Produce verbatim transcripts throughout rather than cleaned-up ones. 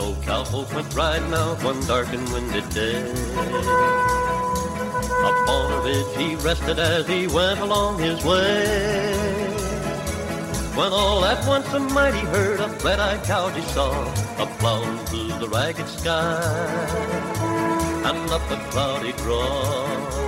old cowpoke went riding out one dark and windy day. Upon a ridge he rested as he went along his way. When all at once a mighty herd of red-eyed cows he saw, a plowing through the ragged sky and up a cloudy draw.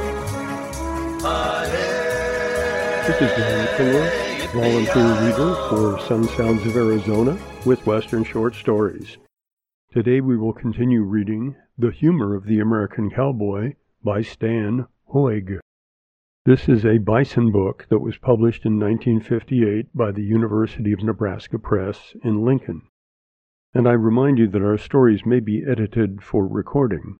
This is Dan Fuller, volunteer reader for Sun Sounds of Arizona with Western Short Stories. Today we will continue reading The Humor of the American Cowboy by Stan Hoig. This is a bison book that was published in nineteen fifty-eight by the University of Nebraska Press in Lincoln. And I remind you that our stories may be edited for recording.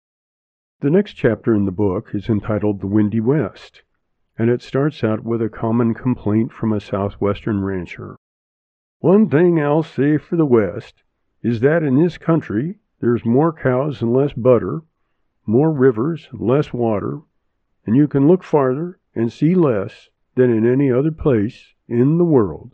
The next chapter in the book is entitled The Windy West, and it starts out with a common complaint from a southwestern rancher. One thing I'll say for the West is that in this country there's more cows and less butter, more rivers and less water, and you can look farther and see less than in any other place in the world.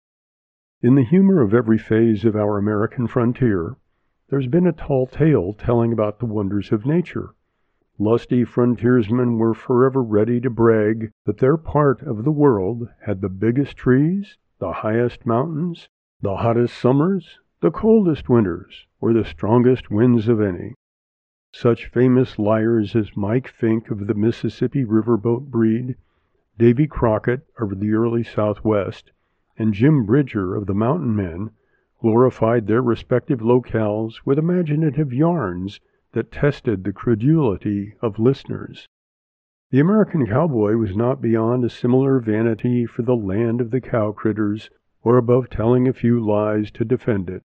In the humor of every phase of our American frontier, there's been a tall tale telling about the wonders of nature. Lusty frontiersmen were forever ready to brag that their part of the world had the biggest trees, the highest mountains, the hottest summers, the coldest winters, or the strongest winds of any. Such famous liars as Mike Fink of the Mississippi riverboat breed, Davy Crockett of the early Southwest, and Jim Bridger of the Mountain Men glorified their respective locales with imaginative yarns that tested the credulity of listeners. The American cowboy was not beyond a similar vanity for the land of the cow critters, or above telling a few lies to defend it.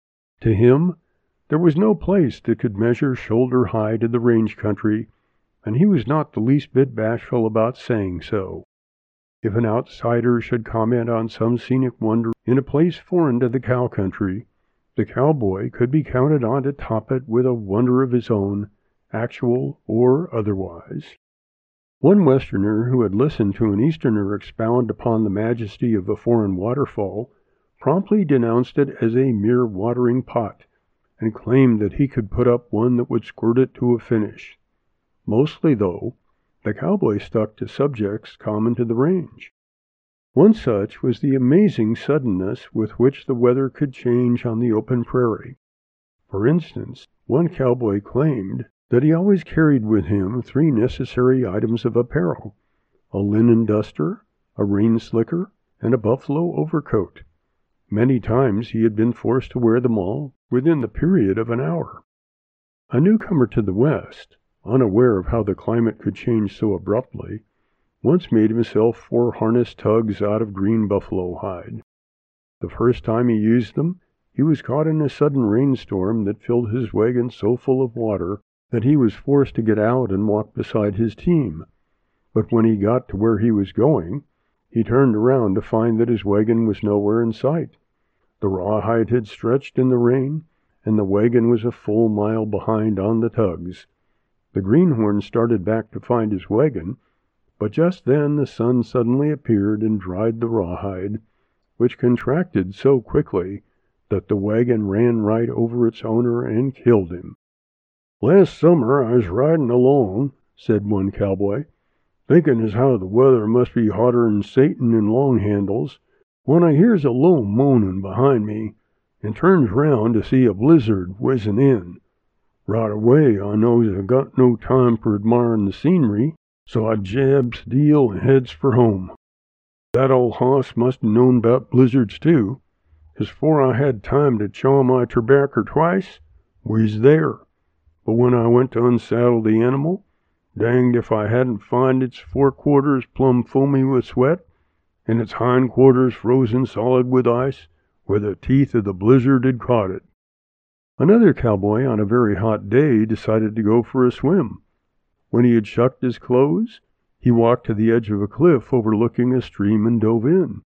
To him, there was no place that could measure shoulder high to the range country, and he was not the least bit bashful about saying so. If an outsider should comment on some scenic wonder in a place foreign to the cow country, the cowboy could be counted on to top it with a wonder of his own, actual or otherwise. One Westerner who had listened to an Easterner expound upon the majesty of a foreign waterfall promptly denounced it as a mere watering pot, and claimed that he could put up one that would squirt it to a finish. Mostly, though, the cowboy stuck to subjects common to the range. One such was the amazing suddenness with which the weather could change on the open prairie. For instance, one cowboy claimed that he always carried with him three necessary items of apparel: a linen duster, a rain slicker, and a buffalo overcoat. Many times he had been forced to wear them all within the period of an hour. A newcomer to the West, unaware of how the climate could change so abruptly, once made himself four harness tugs out of green buffalo hide. The first time he used them, he was caught in a sudden rainstorm that filled his wagon so full of water that he was forced to get out and walk beside his team. But when he got to where he was going, he turned around to find that his wagon was nowhere in sight. The rawhide had stretched in the rain, and the wagon was a full mile behind on the tugs. The greenhorn started back to find his wagon, but just then the sun suddenly appeared and dried the rawhide, which contracted so quickly that the wagon ran right over its owner and killed him. "Last summer I was riding along," said one cowboy, "thinking as how the weather must be hotter'n Satan in long handles, when I hears a low moaning behind me, and turns round to see a blizzard whizzing in. Right away I knows I got no time for admiring the scenery, so I jabs the heel and heads for home. That old hoss must have known about blizzards too, 'cause 'fore I had time to chaw my terbacker twice, we's there. But when I went to unsaddle the animal, danged if I hadn't find its forequarters plumb foamy with sweat, and its hindquarters frozen solid with ice, where the teeth of the blizzard had caught it." Another cowboy on a very hot day decided to go for a swim. When he had shucked his clothes, he walked to the edge of a cliff overlooking a stream and dove in.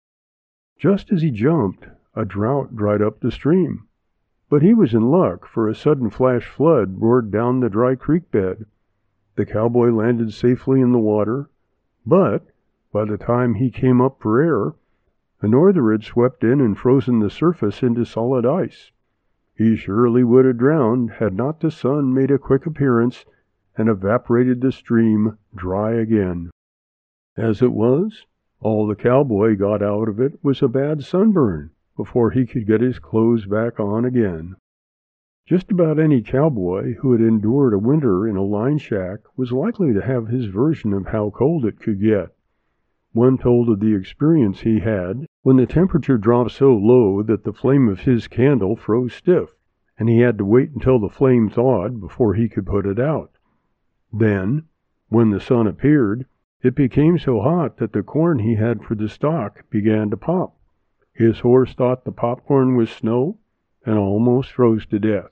Just as he jumped, a drought dried up the stream. But he was in luck, for a sudden flash flood roared down the dry creek bed. The cowboy landed safely in the water, but by the time he came up for air, a norther had swept in and frozen the surface into solid ice. He surely would have drowned had not the sun made a quick appearance and evaporated the stream dry again. As it was, all the cowboy got out of it was a bad sunburn before he could get his clothes back on again. Just about any cowboy who had endured a winter in a line shack was likely to have his version of how cold it could get. One told of the experience he had when the temperature dropped so low that the flame of his candle froze stiff, and he had to wait until the flame thawed before he could put it out. Then, when the sun appeared, it became so hot that the corn he had for the stock began to pop. His horse thought the popcorn was snow and almost froze to death.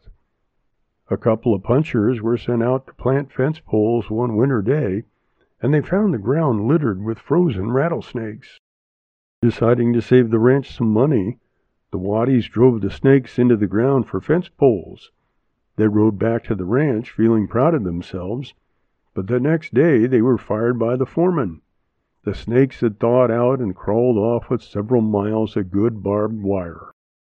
A couple of punchers were sent out to plant fence poles one winter day, and they found the ground littered with frozen rattlesnakes. Deciding to save the ranch some money, the Waddies drove the snakes into the ground for fence poles. They rode back to the ranch feeling proud of themselves, but the next day they were fired by the foreman. The snakes had thawed out and crawled off with several miles of good barbed wire.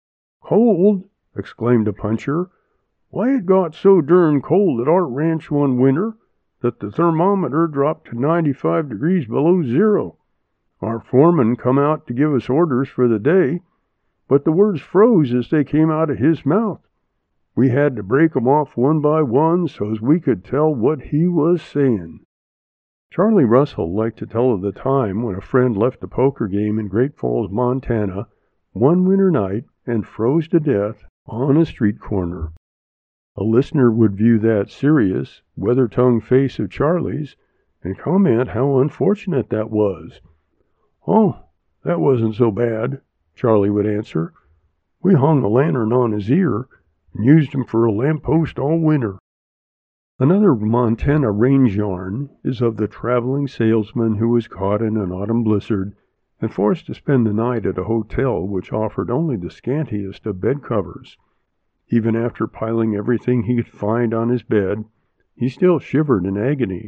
"Cold!" exclaimed a puncher. "Why, it got so darn cold at our ranch one winter that the thermometer dropped to ninety-five degrees below zero. Our foreman come out to give us orders for the day, but the words froze as they came out of his mouth. We had to break 'em off one by one so's we could tell what he was saying." Charlie Russell liked to tell of the time when a friend left a poker game in Great Falls, Montana, one winter night and froze to death on a street corner. A listener would view that serious, weather-tongued face of Charlie's and comment how unfortunate that was. "Oh, that wasn't so bad," Charlie would answer. "We hung a lantern on his ear and used him for a lamppost all winter." Another Montana range yarn is of the traveling salesman who was caught in an autumn blizzard and forced to spend the night at a hotel which offered only the scantiest of bed covers. Even after piling everything he could find on his bed, he still shivered in agony.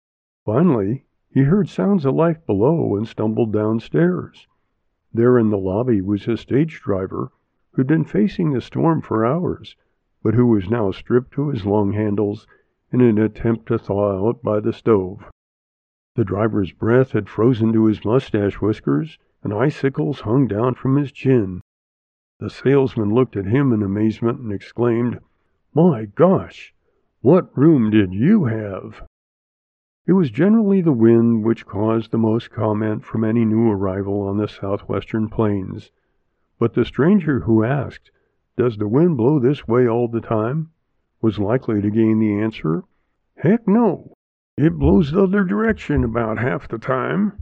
Finally, he heard sounds of life below and stumbled downstairs. There in the lobby was his stage driver, who'd been facing the storm for hours, but who was now stripped to his long handles in an attempt to thaw out by the stove. The driver's breath had frozen to his mustache whiskers, and icicles hung down from his chin. The salesman looked at him in amazement and exclaimed, "My gosh, what room did you have?" It was generally the wind which caused the most comment from any new arrival on the southwestern plains. But the stranger who asked, "Does the wind blow this way all the time?" was likely to gain the answer, "Heck no, it blows the other direction about half the time."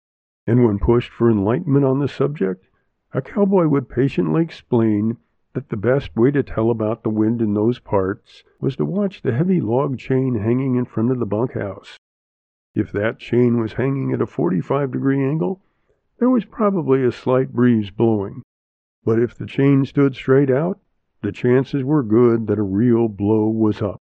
And when pushed for enlightenment on the subject, a cowboy would patiently explain that the best way to tell about the wind in those parts was to watch the heavy log chain hanging in front of the bunkhouse. If that chain was hanging at a forty-five degree angle, there was probably a slight breeze blowing. But if the chain stood straight out, the chances were good that a real blow was up.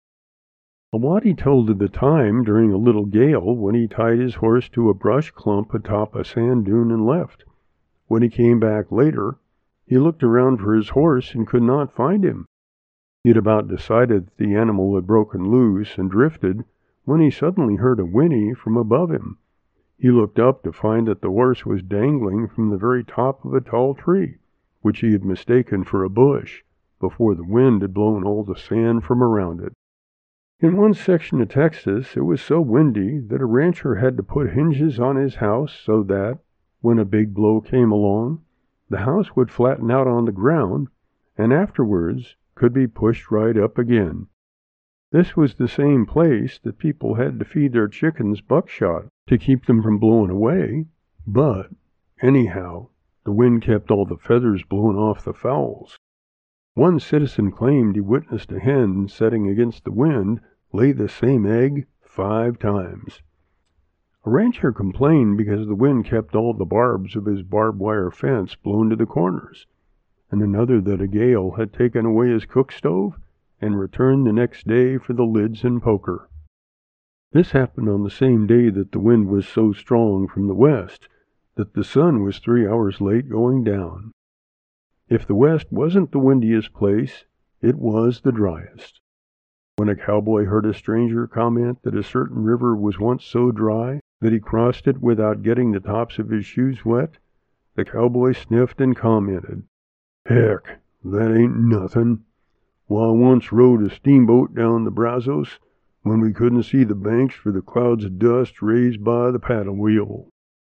A Waddy told of the time during a little gale when he tied his horse to a brush clump atop a sand dune and left. When he came back later, he looked around for his horse and could not find him. He had about decided that the animal had broken loose and drifted when he suddenly heard a whinny from above him. He looked up to find that the horse was dangling from the very top of a tall tree, which he had mistaken for a bush, before the wind had blown all the sand from around it. In one section of Texas, it was so windy that a rancher had to put hinges on his house so that, when a big blow came along, the house would flatten out on the ground and afterwards could be pushed right up again. This was the same place that people had to feed their chickens buckshot to keep them from blowing away, but, anyhow, the wind kept all the feathers blown off the fowls. One citizen claimed he witnessed a hen setting against the wind lay the same egg five times. A rancher complained because the wind kept all the barbs of his barbed wire fence blown to the corners, and another that a gale had taken away his cook stove and returned the next day for the lids and poker. This happened on the same day that the wind was so strong from the west that the sun was three hours late going down. If the west wasn't the windiest place, it was the driest. When a cowboy heard a stranger comment that a certain river was once so dry that he crossed it without getting the tops of his shoes wet, the cowboy sniffed and commented, "Heck, that ain't nothing. Why, I once rode a steamboat down the Brazos when we couldn't see the banks for the clouds of dust raised by the paddle wheel."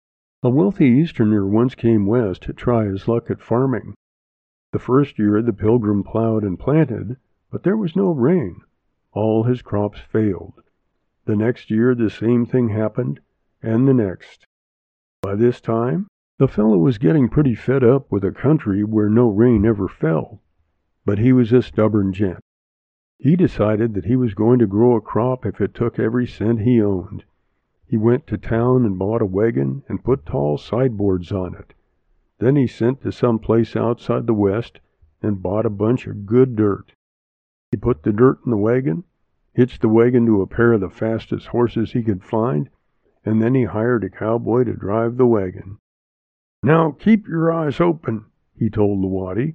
A wealthy Easterner once came west to try his luck at farming. The first year the pilgrim plowed and planted, but there was no rain. All his crops failed. The next year the same thing happened, and the next. By this time, the fellow was getting pretty fed up with a country where no rain ever fell. But he was a stubborn gent. He decided that he was going to grow a crop if it took every cent he owned. He went to town and bought a wagon and put tall sideboards on it. Then he sent to some place outside the West and bought a bunch of good dirt. He put the dirt in the wagon, hitched the wagon to a pair of the fastest horses he could find, and then he hired a cowboy to drive the wagon. "Now keep your eyes open," he told the waddy.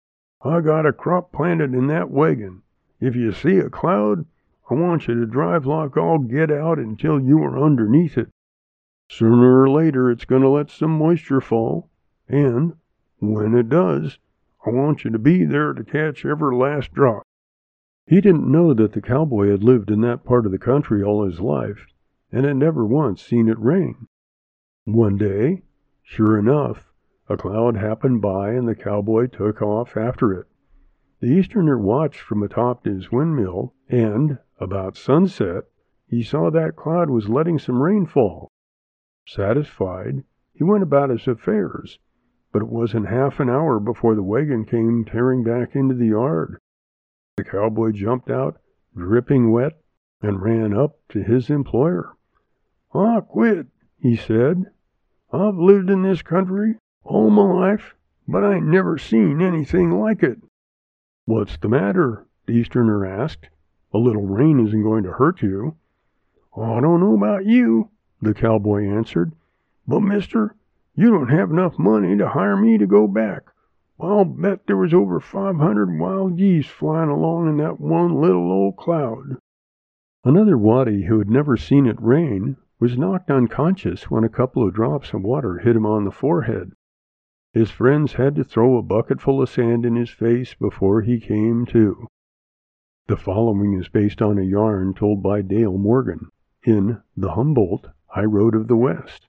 "I got a crop planted in that wagon. If you see a cloud, I want you to drive like all get out until you are underneath it. Sooner or later it's going to let some moisture fall, and, when it does, I want you to be there to catch every last drop." He didn't know that the cowboy had lived in that part of the country all his life, and had never once seen it rain. One day, sure enough, a cloud happened by and the cowboy took off after it. The Easterner watched from atop his windmill, and, about sunset, he saw that cloud was letting some rain fall. Satisfied, he went about his affairs, but it wasn't half an hour before the wagon came tearing back into the yard. The cowboy jumped out, dripping wet, and ran up to his employer. "I quit," he said. "I've lived in this country all my life, but I ain't never seen anything like it." "What's the matter?" the Easterner asked. "A little rain isn't going to hurt you." "I don't know about you," the cowboy answered, "but, mister, you don't have enough money to hire me to go back. I'll bet there was over five hundred wild geese flying along in that one little old cloud." Another waddy who had never seen it rain was knocked unconscious when a couple of drops of water hit him on the forehead. His friends had to throw a bucket full of sand in his face before he came to. The following is based on a yarn told by Dale Morgan in The Humboldt High Road of the West.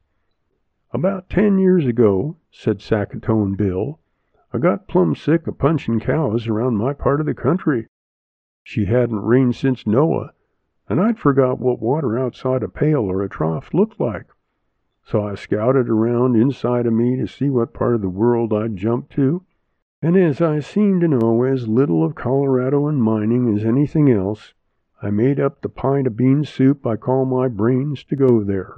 "About ten years ago," said Sackatone Bill, "I got plumb sick of punching cows around my part of the country. She hadn't rained since Noah, and I'd forgot what water outside a pail or a trough looked like. So I scouted around inside of me to see what part of the world I'd jump to, and as I seemed to know as little of Colorado and mining as anything else, I made up the pint of bean soup I call my brains to go there.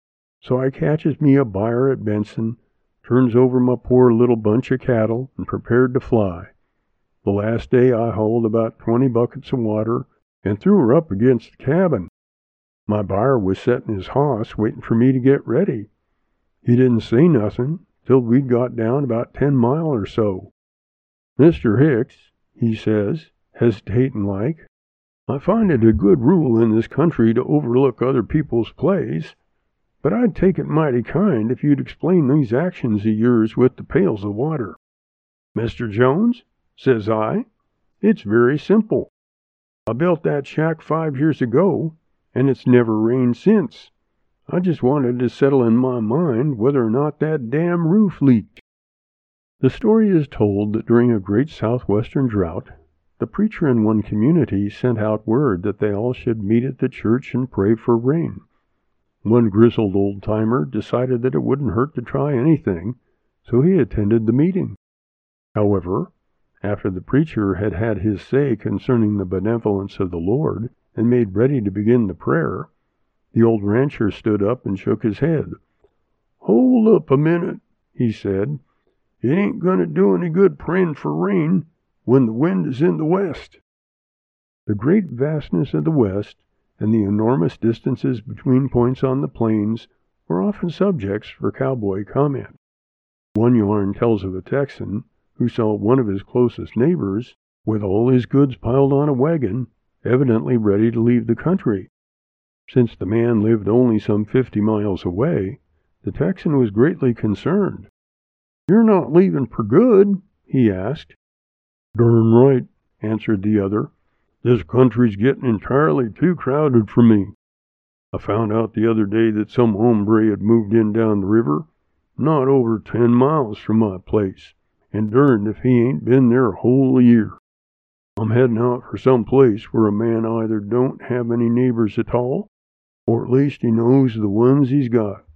So I catches me a buyer at Benson, turns over my poor little bunch of cattle, and prepared to fly. The last day I hauled about twenty buckets of water and threw her up against the cabin. My buyer was setting his hoss waiting for me to get ready. He didn't say nothing till we'd got down about ten mile or so. 'Mister Hicks,' he says, hesitating like, 'I find it a good rule in this country to overlook other people's plays, but I'd take it mighty kind if you'd explain these actions of yours with the pails of water.' 'Mister Jones,' says I, 'it's very simple. I built that shack five years ago, and it's never rained since. I just wanted to settle in my mind whether or not that damn roof leaked.'" The story is told that during a great southwestern drought, the preacher in one community sent out word that they all should meet at the church and pray for rain. One grizzled old-timer decided that it wouldn't hurt to try anything, so he attended the meeting. However, after the preacher had had his say concerning the benevolence of the Lord and made ready to begin the prayer, the old rancher stood up and shook his head. "Hold up a minute," he said. "It ain't going to do any good praying for rain when the wind is in the west." The great vastness of the West and the enormous distances between points on the plains were often subjects for cowboy comment. One yarn tells of a Texan who saw one of his closest neighbors with all his goods piled on a wagon, evidently ready to leave the country. Since the man lived only some fifty miles away, the Texan was greatly concerned. "You're not leaving for good?" he asked. "Darn right," answered the other. "This country's getting entirely too crowded for me. I found out the other day that some hombre had moved in down the river, not over ten miles from my place, and derned if he ain't been there a whole year. I'm heading out for some place where a man either don't have any neighbors at all, or at least he knows the ones he's got."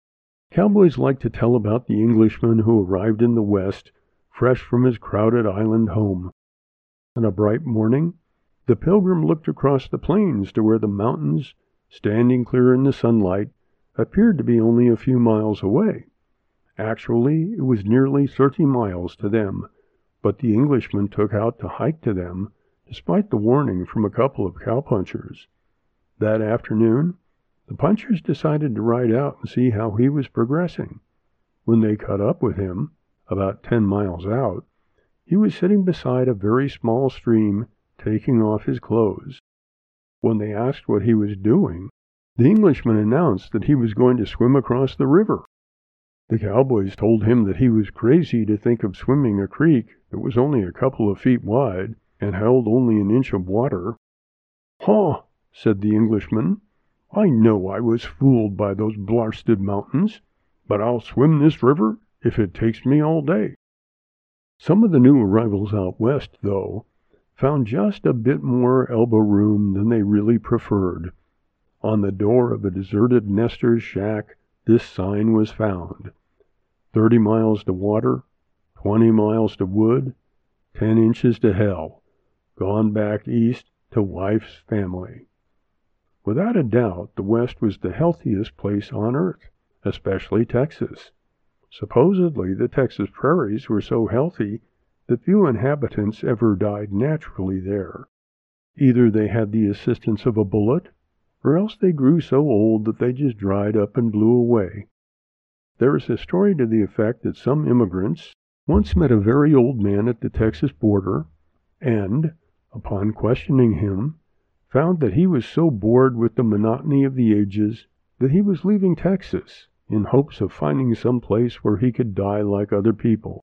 Cowboys like to tell about the Englishman who arrived in the West, fresh from his crowded island home. On a bright morning, the pilgrim looked across the plains to where the mountains, standing clear in the sunlight, appeared to be only a few miles away. Actually, it was nearly thirty miles to them, but the Englishman took out to hike to them, despite the warning from a couple of cowpunchers. That afternoon, the punchers decided to ride out and see how he was progressing. When they caught up with him, about ten miles out, he was sitting beside a very small stream, taking off his clothes. When they asked what he was doing, the Englishman announced that he was going to swim across the river. The cowboys told him that he was crazy to think of swimming a creek that was only a couple of feet wide and held only an inch of water. "Huh," said the Englishman, "I know I was fooled by those blarsted mountains, but I'll swim this river if it takes me all day." Some of the new arrivals out west, though, found just a bit more elbow room than they really preferred. On the door of a deserted nester's shack, this sign was found: thirty miles to water, twenty miles to wood, ten inches to hell. Gone back east to wife's family. Without a doubt, the West was the healthiest place on earth, especially Texas. Supposedly, the Texas prairies were so healthy that few inhabitants ever died naturally there. Either they had the assistance of a bullet, or else they grew so old that they just dried up and blew away. There is a story to the effect that some immigrants once met a very old man at the Texas border, and, upon questioning him, found that he was so bored with the monotony of the ages that he was leaving Texas in hopes of finding some place where he could die like other people.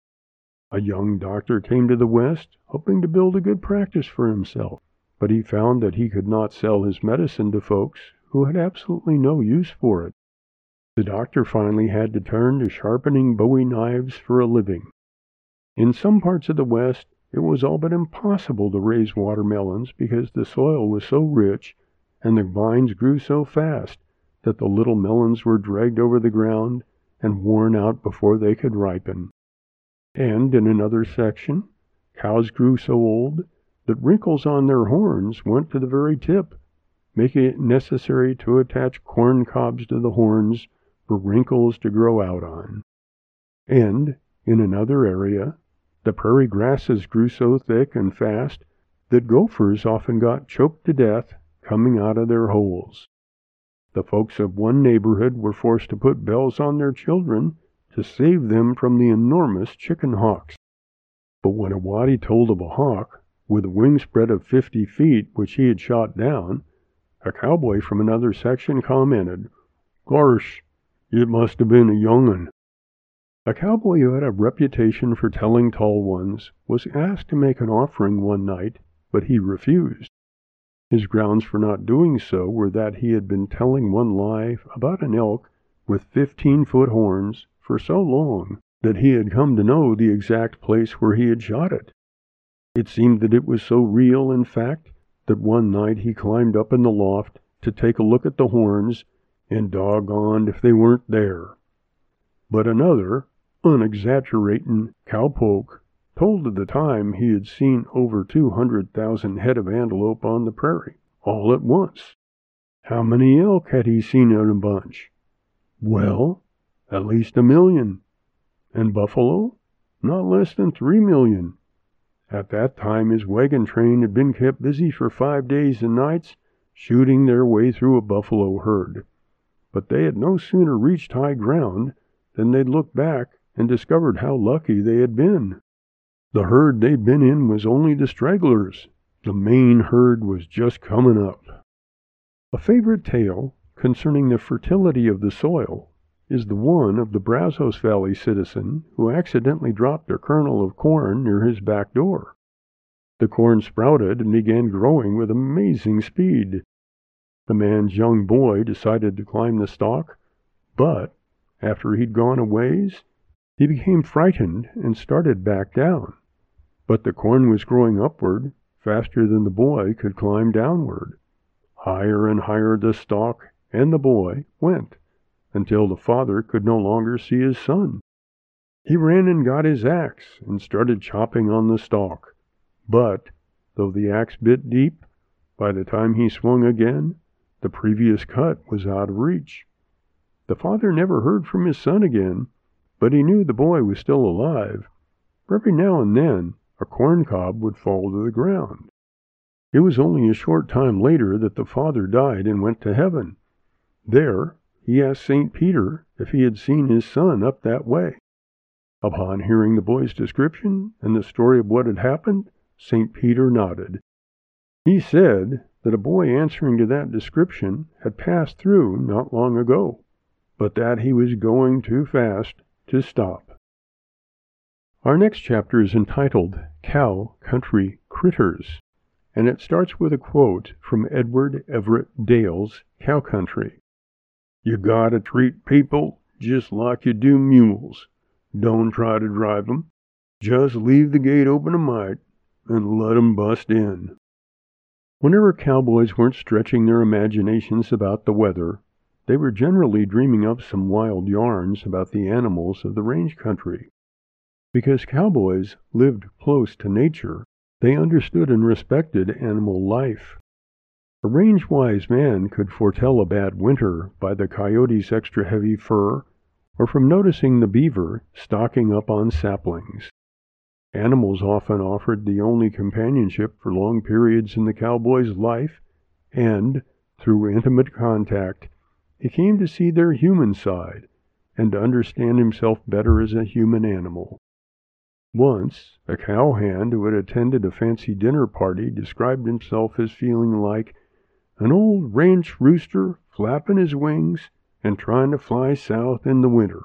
A young doctor came to the West, hoping to build a good practice for himself, but he found that he could not sell his medicine to folks who had absolutely no use for it. The doctor finally had to turn to sharpening Bowie knives for a living. In some parts of the West, it was all but impossible to raise watermelons because the soil was so rich and the vines grew so fast that the little melons were dragged over the ground and worn out before they could ripen. And in another section, cows grew so old that wrinkles on their horns went to the very tip, making it necessary to attach corn cobs to the horns for wrinkles to grow out on. And, in another area, the prairie grasses grew so thick and fast that gophers often got choked to death coming out of their holes. The folks of one neighborhood were forced to put bells on their children to save them from the enormous chicken hawks. But when a waddy told of a hawk with a wingspread of fifty feet which he had shot down, a cowboy from another section commented, "Gosh, it must have been a young un." A cowboy who had a reputation for telling tall ones was asked to make an offering one night, but he refused. His grounds for not doing so were that he had been telling one lie about an elk with fifteen-foot horns for so long that he had come to know the exact place where he had shot it. It seemed that it was so real, in fact, that one night he climbed up in the loft to take a look at the horns, and doggoned if they weren't there. But another, unexaggerating cowpoke, told of the time he had seen over two hundred thousand head of antelope on the prairie, all at once. How many elk had he seen in a bunch? Well, at least a million. And buffalo? Not less than three million. At that time his wagon train had been kept busy for five days and nights, shooting their way through a buffalo herd. But they had no sooner reached high ground than they'd looked back and discovered how lucky they had been. The herd they'd been in was only the stragglers. The main herd was just coming up. A favorite tale concerning the fertility of the soil is the one of the Brazos Valley citizen who accidentally dropped a kernel of corn near his back door. The corn sprouted and began growing with amazing speed. The man's young boy decided to climb the stalk, but after he'd gone a ways, he became frightened and started back down. But the corn was growing upward faster than the boy could climb downward. Higher and higher the stalk and the boy went, until the father could no longer see his son. He ran and got his axe and started chopping on the stalk. But, though the axe bit deep, by the time he swung again, the previous cut was out of reach. The father never heard from his son again, but he knew the boy was still alive. Every now and then, a corn cob would fall to the ground. It was only a short time later that the father died and went to heaven. There, he asked Saint Peter if he had seen his son up that way. Upon hearing the boy's description and the story of what had happened, Saint Peter nodded. He said that a boy answering to that description had passed through not long ago, but that he was going too fast to stop. Our next chapter is entitled Cow Country Critters, and it starts with a quote from Edward Everett Dale's Cow Country. "You gotta treat people just like you do mules. Don't try to drive 'em. Just leave the gate open a mite and let 'em bust in." Whenever cowboys weren't stretching their imaginations about the weather, they were generally dreaming up some wild yarns about the animals of the range country. Because cowboys lived close to nature, they understood and respected animal life. A range-wise man could foretell a bad winter by the coyote's extra heavy fur, or from noticing the beaver stocking up on saplings. Animals often offered the only companionship for long periods in the cowboy's life, and, through intimate contact, he came to see their human side and to understand himself better as a human animal. Once, a cowhand who had attended a fancy dinner party described himself as feeling like an old ranch rooster flapping his wings and trying to fly south in the winter.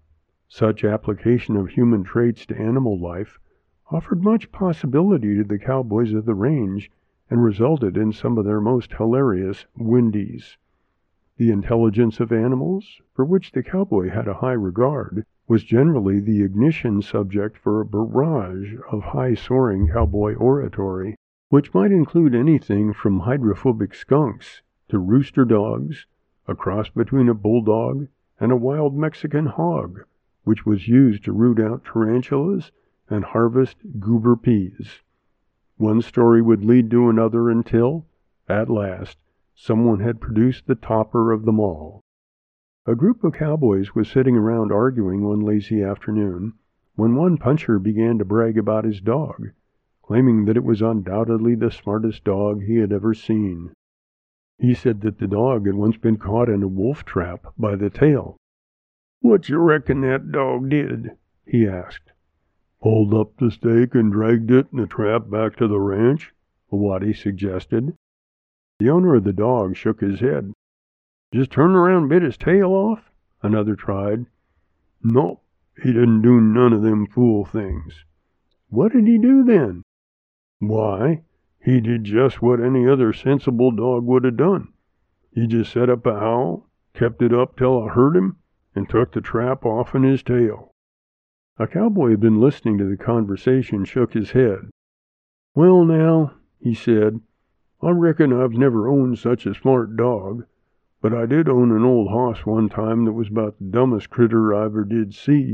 Such application of human traits to animal life offered much possibility to the cowboys of the range and resulted in some of their most hilarious windies. The intelligence of animals, for which the cowboy had a high regard, was generally the ignition subject for a barrage of high-soaring cowboy oratory, which might include anything from hydrophobic skunks to rooster dogs, a cross between a bulldog and a wild Mexican hog, which was used to root out tarantulas and harvest goober peas. One story would lead to another until, at last, someone had produced the topper of them all. A group of cowboys was sitting around arguing one lazy afternoon when one puncher began to brag about his dog, claiming that it was undoubtedly the smartest dog he had ever seen. He said that the dog had once been caught in a wolf trap by the tail. "What you reckon that dog did?" he asked. "Pulled up the stake and dragged it in the trap back to the ranch," Waddy suggested. The owner of the dog shook his head. "Just turned around and bit his tail off?" another tried. "Nope, he didn't do none of them fool things." "What did he do then?" "Why, he did just what any other sensible dog would have done. He just set up a howl, kept it up till I heard him, and took the trap off'n his tail." A cowboy had been listening to the conversation shook his head. "Well now," he said, "I reckon I've never owned such a smart dog, but I did own an old hoss one time that was about the dumbest critter I ever did see.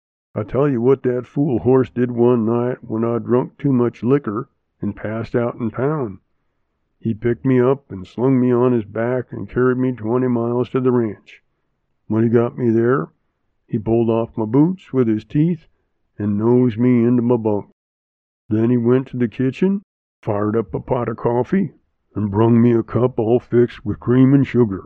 I tell you what that fool horse did one night when I drunk too much liquor and passed out in town. He picked me up and slung me on his back and carried me twenty miles to the ranch. When he got me there, he pulled off my boots with his teeth and nosed me into my bunk. Then he went to the kitchen, fired up a pot of coffee, and brung me a cup all fixed with cream and sugar.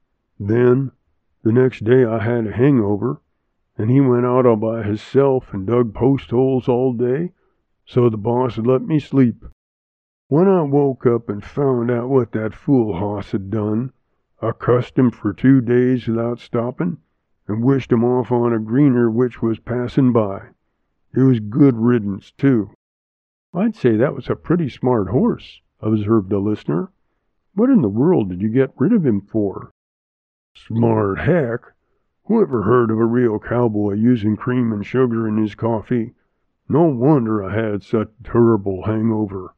Then, the next day I had a hangover, and he went out all by hisself and dug post holes all day so the boss had let me sleep. When I woke up and found out what that fool hoss had done, I cussed him for two days without stopping, and wished him off on a greener which was passing by. It was good riddance, too. I'd say that was a pretty smart horse, observed the listener. What in the world did you get rid of him for? Smart heck! Who ever heard of a real cowboy using cream and sugar in his coffee? No wonder I had such a terrible hangover.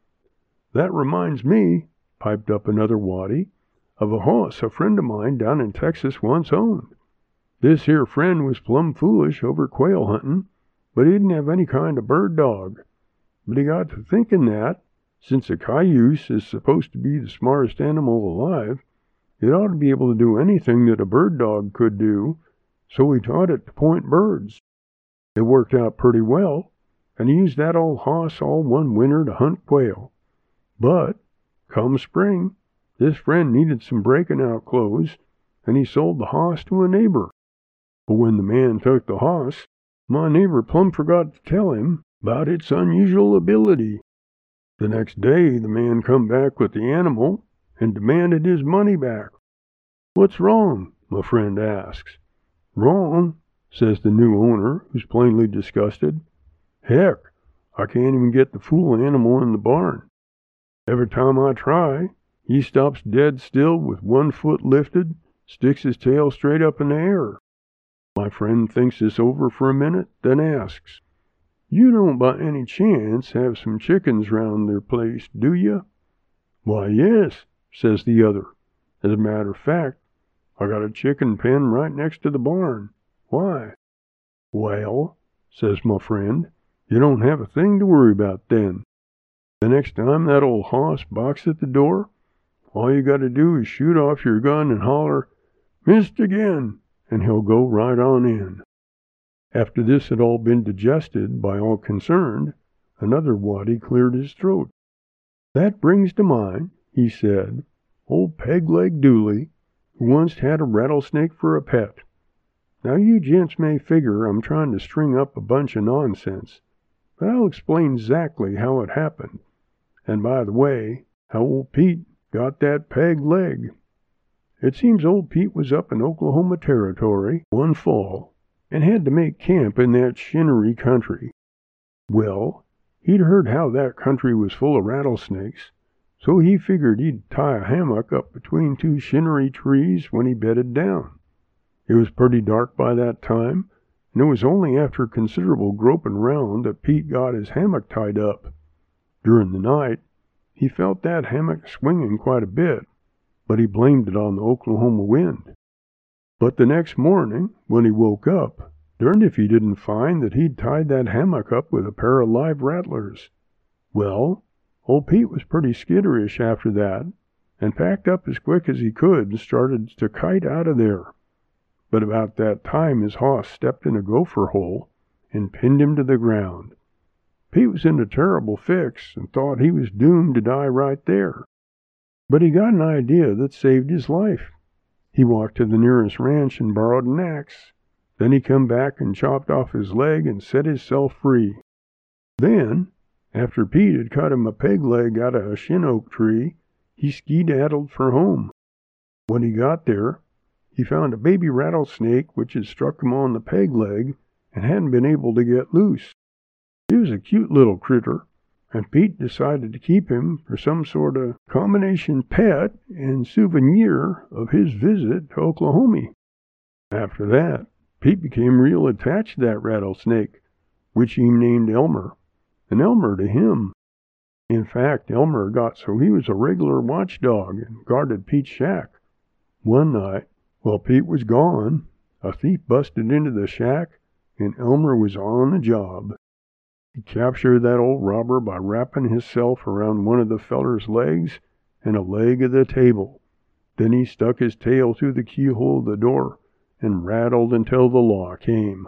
That reminds me, piped up another waddy, of a hoss a friend of mine down in Texas once owned. This here friend was plumb foolish over quail hunting, but he didn't have any kind of bird dog. But he got to thinking that, since a cayuse is supposed to be the smartest animal alive, it ought to be able to do anything that a bird dog could do, so he taught it to point birds. It worked out pretty well, and he used that old hoss all one winter to hunt quail. But, come spring, this friend needed some breaking-out clothes, and he sold the hoss to a neighbor. But when the man took the hoss, my neighbor plumb forgot to tell him about its unusual ability. The next day the man come back with the animal and demanded his money back. What's wrong? My friend asks. Wrong, says the new owner, who's plainly disgusted. Heck, I can't even get the fool animal in the barn. Every time I try, he stops dead still with one foot lifted, sticks his tail straight up in the air. My friend thinks this over for a minute, then asks, You don't by any chance have some chickens round their place, do you? Why, yes, says the other. As a matter of fact, I got a chicken pen right next to the barn. Why? Well, says my friend, you don't have a thing to worry about then. The next time that old hoss barks at the door, all you got to do is shoot off your gun and holler, Missed again, and he'll go right on in. After this had all been digested by all concerned, another waddy cleared his throat. That brings to mind, he said, old Peg-leg Dooley, who once had a rattlesnake for a pet. Now you gents may figure I'm trying to string up a bunch of nonsense, but I'll explain exactly how it happened, and by the way, how old Pete got that peg leg. It seems old Pete was up in Oklahoma Territory one fall, and had to make camp in that shinnery country. Well, he'd heard how that country was full of rattlesnakes, so he figured he'd tie a hammock up between two shinnery trees when he bedded down. It was pretty dark by that time, and it was only after considerable groping round that Pete got his hammock tied up. During the night, he felt that hammock swinging quite a bit, but he blamed it on the Oklahoma wind. But the next morning, when he woke up, darned if he didn't find that he'd tied that hammock up with a pair of live rattlers. Well, old Pete was pretty skitterish after that, and packed up as quick as he could and started to kite out of there. But about that time his hoss stepped in a gopher hole and pinned him to the ground. Pete was in a terrible fix and thought he was doomed to die right there. But he got an idea that saved his life. He walked to the nearest ranch and borrowed an axe. Then he come back and chopped off his leg and set himself free. Then, after Pete had cut him a peg leg out of a shin oak tree, he skedaddled for home. When he got there, he found a baby rattlesnake which had struck him on the peg leg and hadn't been able to get loose. He was a cute little critter, and Pete decided to keep him for some sort of combination pet and souvenir of his visit to Oklahoma. After that, Pete became real attached to that rattlesnake, which he named Elmer, and Elmer to him. In fact, Elmer got so he was a regular watchdog and guarded Pete's shack. One night, while Pete was gone, a thief busted into the shack, and Elmer was on the job. He captured that old robber by wrapping himself around one of the feller's legs and a leg of the table. Then he stuck his tail through the keyhole of the door and rattled until the law came.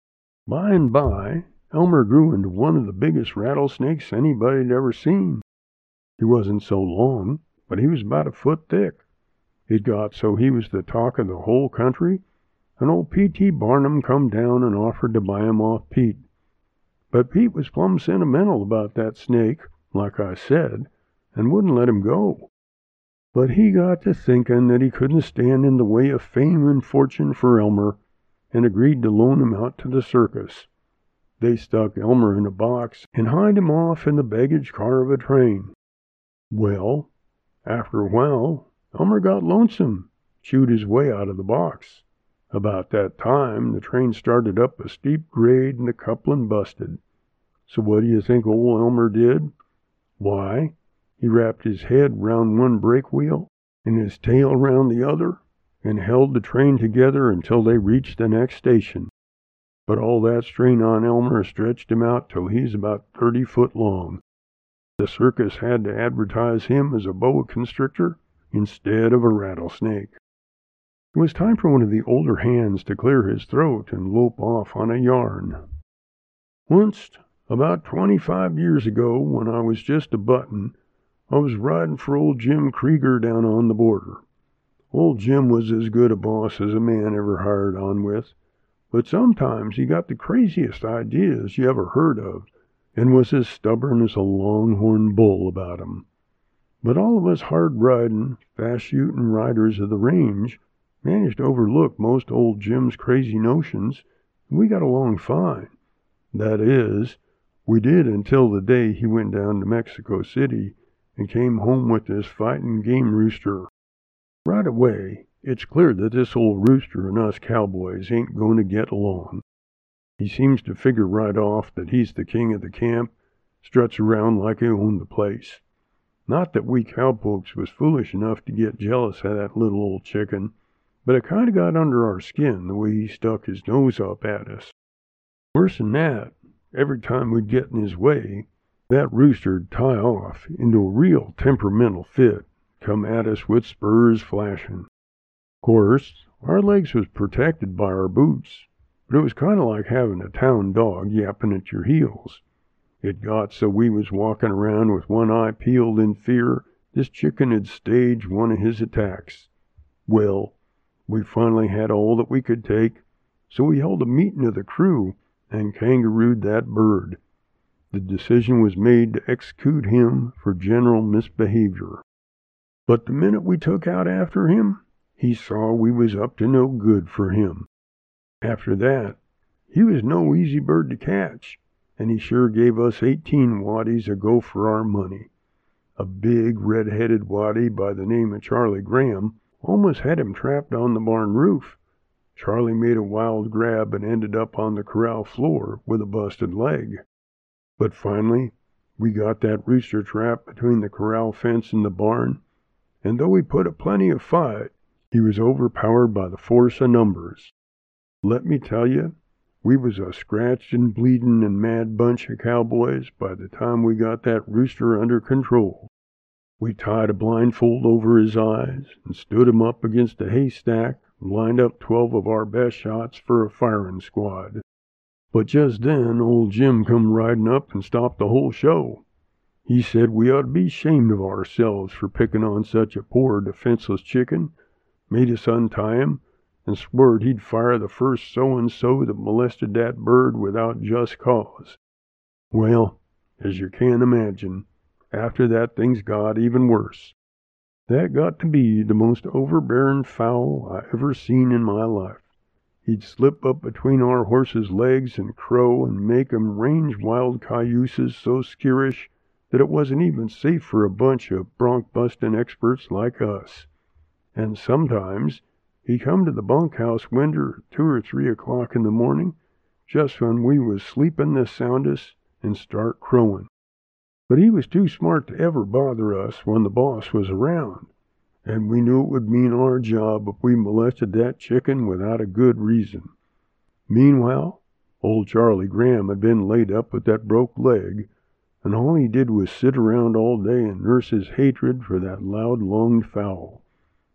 By and by, Elmer grew into one of the biggest rattlesnakes anybody'd ever seen. He wasn't so long, but he was about a foot thick. It got so he was the talk of the whole country, and old P T Barnum come down and offered to buy him off Pete. But Pete was plumb sentimental about that snake, like I said, and wouldn't let him go. But he got to thinking that he couldn't stand in the way of fame and fortune for Elmer, and agreed to loan him out to the circus. They stuck Elmer in a box and hied him off in the baggage car of a train. Well, after a while, Elmer got lonesome, chewed his way out of the box. About that time, the train started up a steep grade and the coupling busted. So what do you think old Elmer did? Why, he wrapped his head round one brake wheel and his tail round the other and held the train together until they reached the next station. But all that strain on Elmer stretched him out till he's about thirty foot long. The circus had to advertise him as a boa constrictor instead of a rattlesnake. It was time for one of the older hands to clear his throat and lope off on a yarn. Once, about twenty-five years ago, when I was just a button, I was riding for old Jim Krieger down on the border. Old Jim was as good a boss as a man ever hired on with, but sometimes he got the craziest ideas you ever heard of, and was as stubborn as a longhorn bull about 'em. But all of us hard-riding, fast-shooting riders of the range managed to overlook most old Jim's crazy notions, and we got along fine. That is, we did until the day he went down to Mexico City and came home with this fighting game rooster. Right away, it's clear that this old rooster and us cowboys ain't going to get along. He seems to figure right off that he's the king of the camp, struts around like he owned the place. Not that we cowpokes was foolish enough to get jealous of that little old chicken, but it kind of got under our skin the way he stuck his nose up at us. Worse than that, every time we'd get in his way, that rooster'd tie off into a real temperamental fit, come at us with spurs flashing. Course, our legs was protected by our boots, but it was kind of like having a town dog yapping at your heels. It got so we was walking around with one eye peeled in fear this chicken had staged one of his attacks. Well, we finally had all that we could take, so we held a meeting of the crew and kangarooed that bird. The decision was made to execute him for general misbehavior. But the minute we took out after him, he saw we was up to no good for him. After that, he was no easy bird to catch, and he sure gave us eighteen waddies a go for our money. A big red-headed waddy by the name of Charlie Graham almost had him trapped on the barn roof. Charlie made a wild grab and ended up on the corral floor with a busted leg. But finally, we got that rooster trapped between the corral fence and the barn, and though we put up plenty of fight, he was overpowered by the force of numbers. Let me tell you, we was a scratched and bleeding and mad bunch of cowboys by the time we got that rooster under control. We tied a blindfold over his eyes and stood him up against a haystack and lined up twelve of our best shots for a firing squad. But just then old Jim come riding up and stopped the whole show. He said we ought to be ashamed of ourselves for picking on such a poor defenseless chicken, made us untie him, and swore he'd fire the first so-and-so that molested that bird without just cause. Well, as you can imagine, after that things got even worse. That got to be the most overbearing fowl I ever seen in my life. He'd slip up between our horses' legs and crow and make 'em range wild cayuses so skeerish that it wasn't even safe for a bunch of bronc-busting experts like us. And sometimes he'd come to the bunkhouse window at two or three o'clock in the morning, just when we was sleeping the soundest, and start crowing. But he was too smart to ever bother us when the boss was around, and we knew it would mean our job if we molested that chicken without a good reason. Meanwhile, old Charlie Graham had been laid up with that broke leg, and all he did was sit around all day and nurse his hatred for that loud-lunged fowl.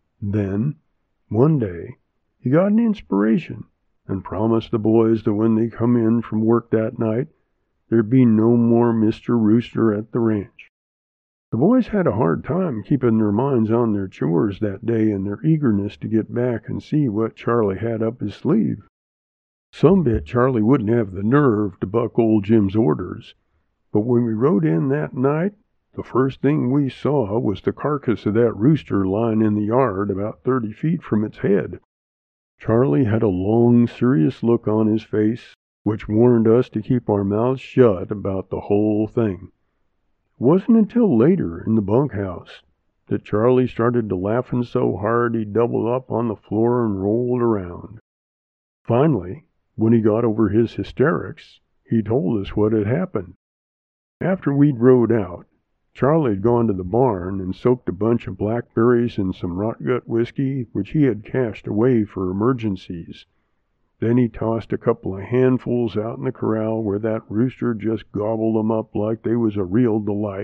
Then, one day, he got an inspiration and promised the boys that when they come in from work that night, there'd be no more Mister Rooster at the ranch. The boys had a hard time keeping their minds on their chores that day in their eagerness to get back and see what Charlie had up his sleeve. Some bet Charlie wouldn't have the nerve to buck old Jim's orders, but when we rode in that night, the first thing we saw was the carcass of that rooster lying in the yard about thirty feet from its head. Charlie had a long, serious look on his face, which warned us to keep our mouths shut about the whole thing. It wasn't until later in the bunkhouse that Charlie started to laughing so hard he doubled up on the floor and rolled around. Finally, when he got over his hysterics, he told us what had happened. After we'd rode out, Charlie had gone to the barn and soaked a bunch of blackberries in some rotgut whiskey which he had cached away for emergencies. Then he tossed a couple of handfuls out in the corral where that rooster just gobbled them up like they was a real delight.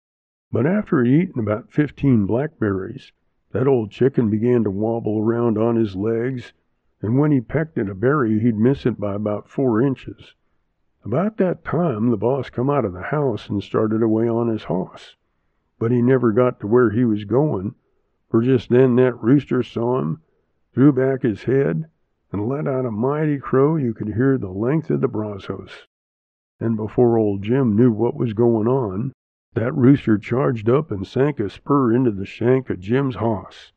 But after he'd eaten about fifteen blackberries, that old chicken began to wobble around on his legs, and when he pecked at a berry he'd miss it by about four inches. About that time the boss come out of the house and started away on his hoss. But he never got to where he was going, for just then that rooster saw him, threw back his head, and let out a mighty crow you could hear the length of the Brazos. And before old Jim knew what was going on, that rooster charged up and sank a spur into the shank of Jim's hoss.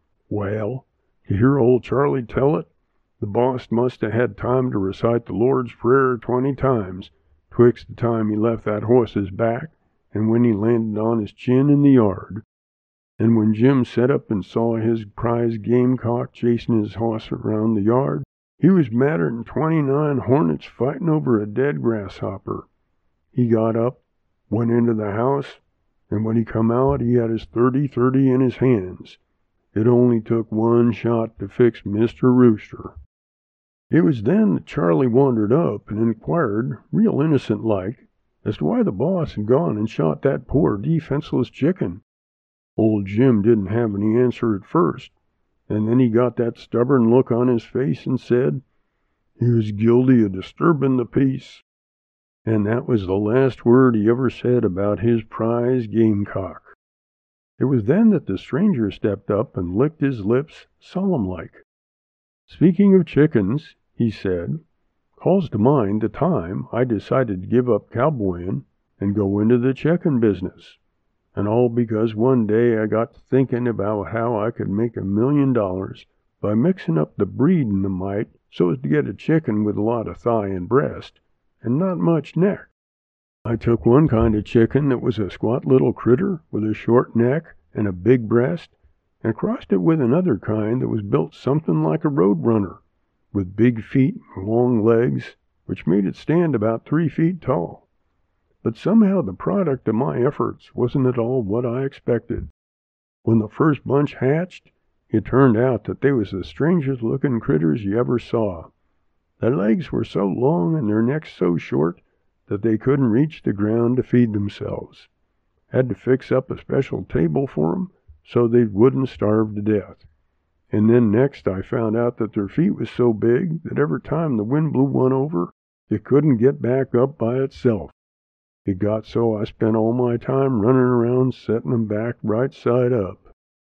Well, to hear old Charlie tell it, the boss must have had time to recite the Lord's Prayer twenty times, twixt the time he left that horse's back and when he landed on his chin in the yard. And when Jim set up and saw his prize gamecock chasing his horse around the yard, he was madder than twenty-nine hornets fighting over a dead grasshopper. He got up, went into the house, and when he come out he had his thirty thirty in his hands. It only took one shot to fix Mister Rooster. It was then that Charlie wandered up and inquired, real innocent-like, as to why the boss had gone and shot that poor defenseless chicken. Old Jim didn't have any answer at first, and then he got that stubborn look on his face and said he was guilty of disturbing the peace. And that was the last word he ever said about his prize gamecock. It was then that the stranger stepped up and licked his lips solemn-like. Speaking of chickens, he said, calls to mind the time I decided to give up cowboying and go into the chicken business. And all because one day I got to thinking about how I could make a million dollars by mixing up the breeding a mite so as to get a chicken with a lot of thigh and breast, and not much neck. I took one kind of chicken that was a squat little critter with a short neck and a big breast, and crossed it with another kind that was built something like a roadrunner, with big feet and long legs, which made it stand about three feet tall. But somehow the product of my efforts wasn't at all what I expected. When the first bunch hatched, it turned out that they was the strangest looking critters you ever saw. Their legs were so long and their necks so short that they couldn't reach the ground to feed themselves. Had to fix up a special table for 'em so they wouldn't starve to death. And then next I found out that their feet was so big that every time the wind blew one over, it couldn't get back up by itself. It got so I spent all my time running around setting 'em back right side up.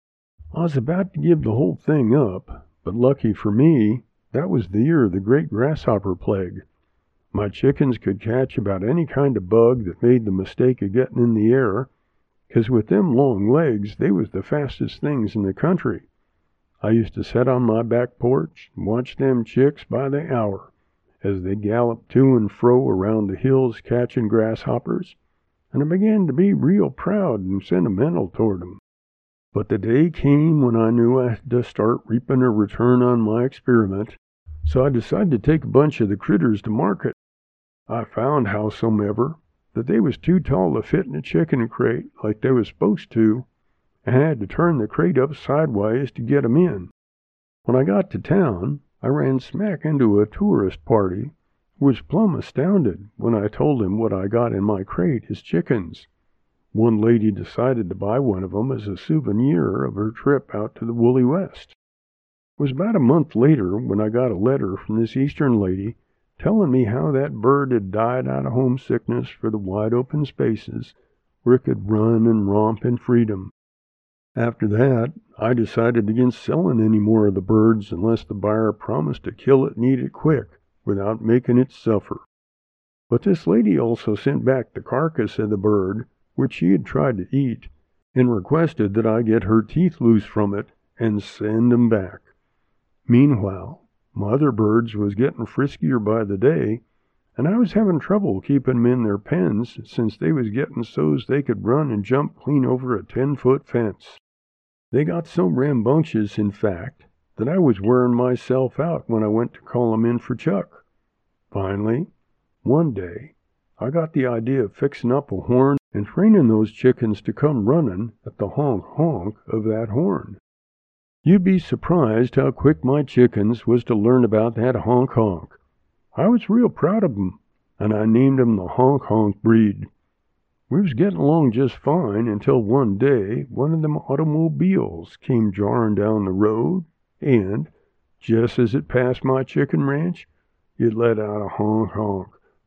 I was about to give the whole thing up, but lucky for me, that was the year of the great grasshopper plague. My chickens could catch about any kind of bug that made the mistake of getting in the air, 'cause with them long legs they was the fastest things in the country. I used to sit on my back porch and watch them chicks by the hour as they galloped to and fro around the hills catching grasshoppers, and I began to be real proud and sentimental toward 'em. But the day came when I knew I had to start reaping a return on my experiment, so I decided to take a bunch of the critters to market. I found, howsomever, that they was too tall to fit in a chicken crate like they was supposed to, and I had to turn the crate up sideways to get 'em in. When I got to town, I ran smack into a tourist party who was plumb astounded when I told him what I got in my crate as chickens. One lady decided to buy one of 'em as a souvenir of her trip out to the Woolly West. It was about a month later when I got a letter from this Eastern lady telling me how that bird had died out of homesickness for the wide open spaces where it could run and romp in freedom. After that, I decided against selling any more of the birds unless the buyer promised to kill it and eat it quick, without making it suffer. But this lady also sent back the carcass of the bird, which she had tried to eat, and requested that I get her teeth loose from it and send 'em back. Meanwhile, my other birds was getting friskier by the day, and I was having trouble keeping 'em in their pens since they was getting so's they could run and jump clean over a ten-foot fence. They got so rambunctious, in fact, that I was wearing myself out when I went to call 'em in for Chuck. Finally, one day, I got the idea of fixing up a horn and training those chickens to come running at the honk-honk of that horn. You'd be surprised how quick my chickens was to learn about that honk-honk. I was real proud of 'em, and I named 'em the honk-honk breed. We was getting along just fine until one day one of them automobiles came jarring down the road, and, just as it passed my chicken ranch, it let out a honk-honk.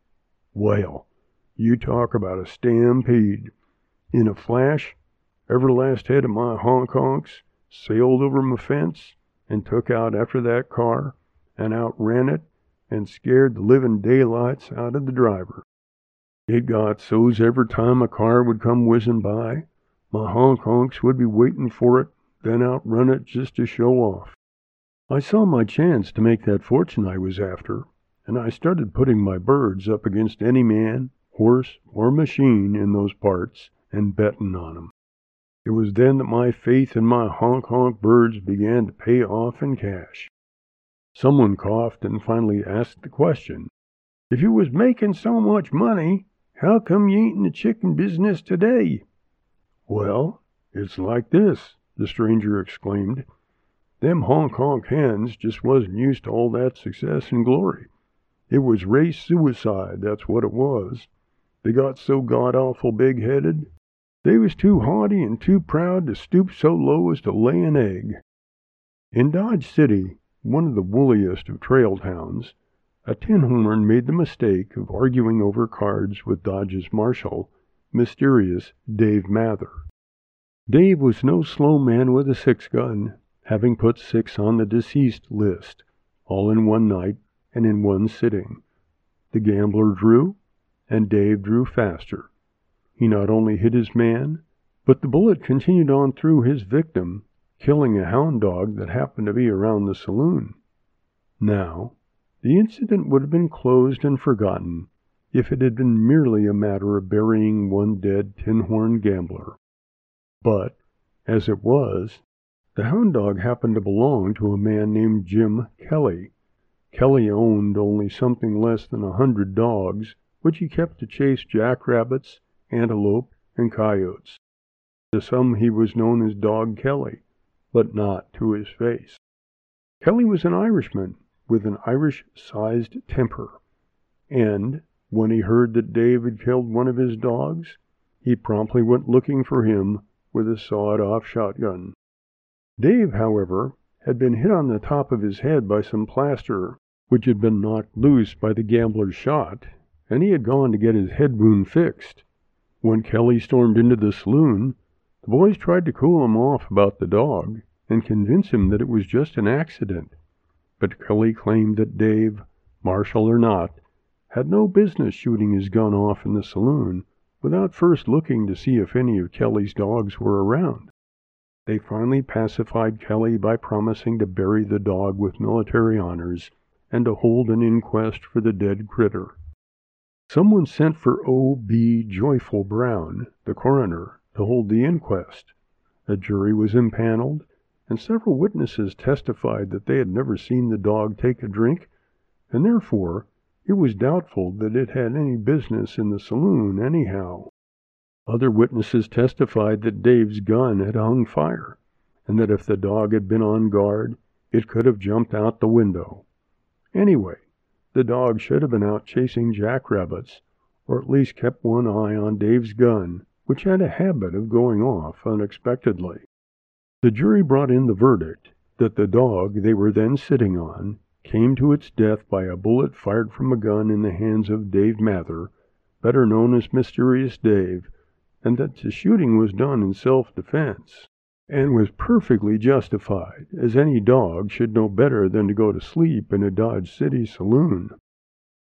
Well, you talk about a stampede. In a flash, every last head of my honk-honks sailed over my fence and took out after that car and outran it and scared the living daylights out of the driver. It got so's every time a car would come whizzing by, my honk-honks would be waiting for it, then outrun it just to show off. I saw my chance to make that fortune I was after, and I started putting my birds up against any man, horse, or machine in those parts and betting on 'em. It was then that my faith in my honk-honk birds began to pay off in cash. Someone coughed and finally asked the question, "If you was making so much money, how come you ain't in the chicken business today?" "Well, it's like this," the stranger exclaimed. "Them honk-honk hens just wasn't used to all that success and glory. It was race suicide, that's what it was. They got so god-awful big-headed, they was too haughty and too proud to stoop so low as to lay an egg." In Dodge City, one of the woolliest of trail towns, a tin horn made the mistake of arguing over cards with Dodge's marshal, mysterious Dave Mather. Dave was no slow man with a six-gun, having put six on the deceased list, all in one night and in one sitting. The gambler drew, and Dave drew faster. He not only hit his man, but the bullet continued on through his victim, killing a hound dog that happened to be around the saloon. Now, the incident would have been closed and forgotten if it had been merely a matter of burying one dead tin-horn gambler. But, as it was, the hound dog happened to belong to a man named Jim Kelly. Kelly owned only something less than a hundred dogs, which he kept to chase jackrabbits, antelope, and coyotes. To some he was known as Dog Kelly, but not to his face. Kelly was an Irishman with an Irish-sized temper, and when he heard that Dave had killed one of his dogs, he promptly went looking for him with a sawed-off shotgun. Dave, however, had been hit on the top of his head by some plaster, which had been knocked loose by the gambler's shot, and he had gone to get his head wound fixed. When Kelly stormed into the saloon, the boys tried to cool him off about the dog and convince him that it was just an accident. But Kelly claimed that Dave, marshal or not, had no business shooting his gun off in the saloon without first looking to see if any of Kelly's dogs were around. They finally pacified Kelly by promising to bury the dog with military honors and to hold an inquest for the dead critter. Someone sent for O B Joyful Brown, the coroner, to hold the inquest. A jury was impaneled, and several witnesses testified that they had never seen the dog take a drink, and therefore it was doubtful that it had any business in the saloon anyhow. Other witnesses testified that Dave's gun had hung fire, and that if the dog had been on guard, it could have jumped out the window. Anyway, the dog should have been out chasing jackrabbits, or at least kept one eye on Dave's gun, which had a habit of going off unexpectedly. The jury brought in the verdict that the dog they were then sitting on came to its death by a bullet fired from a gun in the hands of Dave Mather, better known as Mysterious Dave, and that the shooting was done in self-defense, and was perfectly justified, as any dog should know better than to go to sleep in a Dodge City saloon.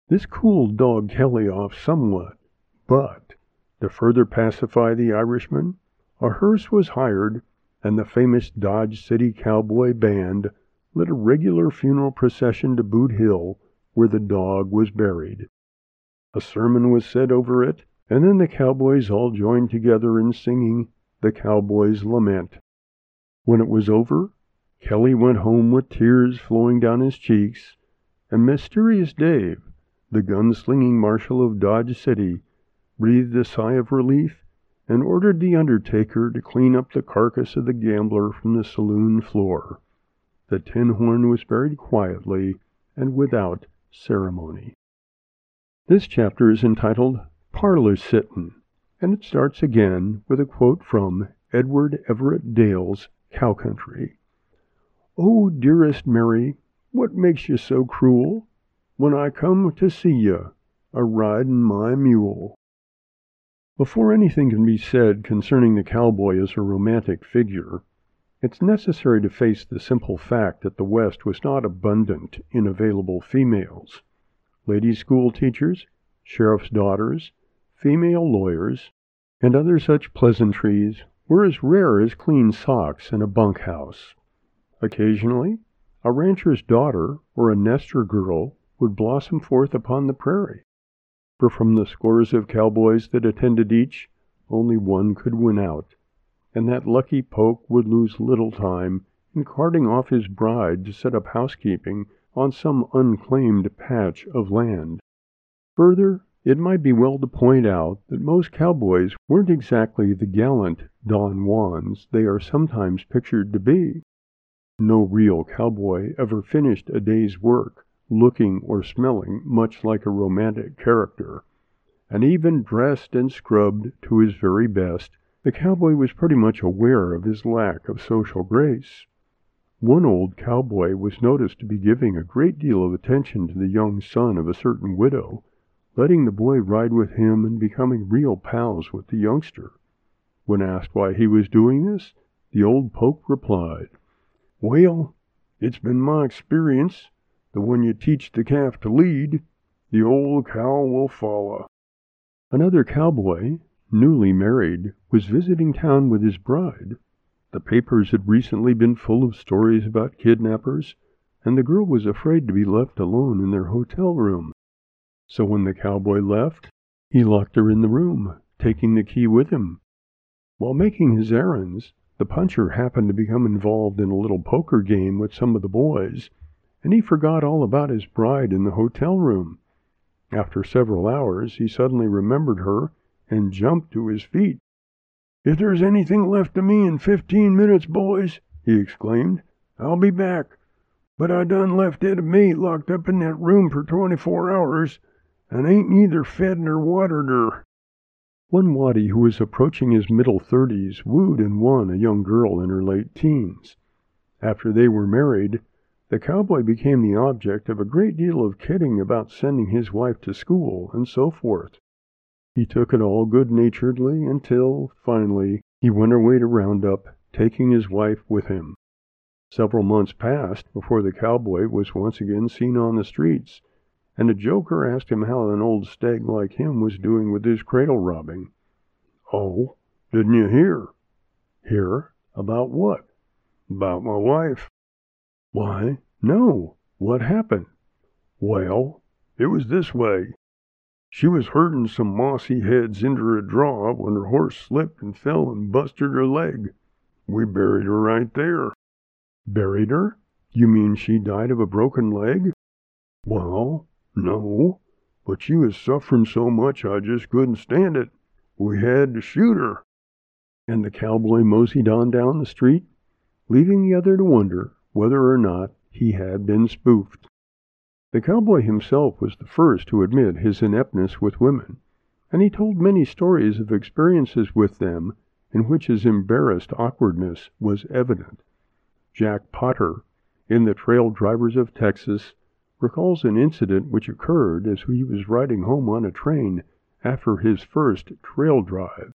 This cooled Dog Kelly off somewhat, but, to further pacify the Irishman, a hearse was hired, and the famous Dodge City Cowboy Band led a regular funeral procession to Boot Hill, where the dog was buried. A sermon was said over it, and then the cowboys all joined together in singing the Cowboy's Lament. When it was over, Kelly went home with tears flowing down his cheeks, and Mysterious Dave, the gun-slinging marshal of Dodge City, breathed a sigh of relief and ordered the undertaker to clean up the carcass of the gambler from the saloon floor. The tin horn was buried quietly and without ceremony. This chapter is entitled Parlor Sittin', and it starts again with a quote from Edward Everett Dale's Cow Country. "Oh, dearest Mary, what makes you so cruel, when I come to see you, a-ridin' my mule?" Before anything can be said concerning the cowboy as a romantic figure, it's necessary to face the simple fact that the West was not abundant in available females. Lady school teachers, sheriff's daughters, female lawyers, and other such pleasantries were as rare as clean socks in a bunkhouse. Occasionally, a rancher's daughter or a nester girl would blossom forth upon the prairie, for from the scores of cowboys that attended each, only one could win out, and that lucky poke would lose little time in carting off his bride to set up housekeeping on some unclaimed patch of land. Further, it might be well to point out that most cowboys weren't exactly the gallant Don Juans they are sometimes pictured to be. No real cowboy ever finished a day's work looking or smelling much like a romantic character, and even dressed and scrubbed to his very best, the cowboy was pretty much aware of his lack of social grace. One old cowboy was noticed to be giving a great deal of attention to the young son of a certain widow, letting the boy ride with him and becoming real pals with the youngster. When asked why he was doing this, the old poke replied, "Well, it's been my experience that when you teach the calf to lead, the old cow will follow." Another cowboy, newly married, was visiting town with his bride. The papers had recently been full of stories about kidnappers, and the girl was afraid to be left alone in their hotel room. So when the cowboy left, he locked her in the room, taking the key with him. While making his errands, the puncher happened to become involved in a little poker game with some of the boys, and he forgot all about his bride in the hotel room. After several hours, he suddenly remembered her and jumped to his feet. "If there's anything left of me in fifteen minutes, boys," he exclaimed, "I'll be back. But I done left it of me locked up in that room for twenty-four hours, and ain't neither fed nor watered her." One waddy who was approaching his middle thirties wooed and won a young girl in her late teens. After they were married, the cowboy became the object of a great deal of kidding about sending his wife to school and so forth. He took it all good-naturedly until, finally, he went away to round up, taking his wife with him. Several months passed before the cowboy was once again seen on the streets, and a joker asked him how an old stag like him was doing with his cradle robbing. "Oh, didn't you hear?" "Hear? About what?" "About my wife." "Why, no. What happened?" "Well, it was this way. She was herding some mossy heads into a draw when her horse slipped and fell and busted her leg. We buried her right there." "Buried her? You mean she died of a broken leg?" "Well, no, but she was suffering so much I just couldn't stand it. We had to shoot her." And the cowboy moseyed on down the street, leaving the other to wonder whether or not he had been spoofed. The cowboy himself was the first to admit his ineptness with women, and he told many stories of experiences with them in which his embarrassed awkwardness was evident. Jack Potter, in The Trail Drivers of Texas, recalls an incident which occurred as he was riding home on a train after his first trail drive.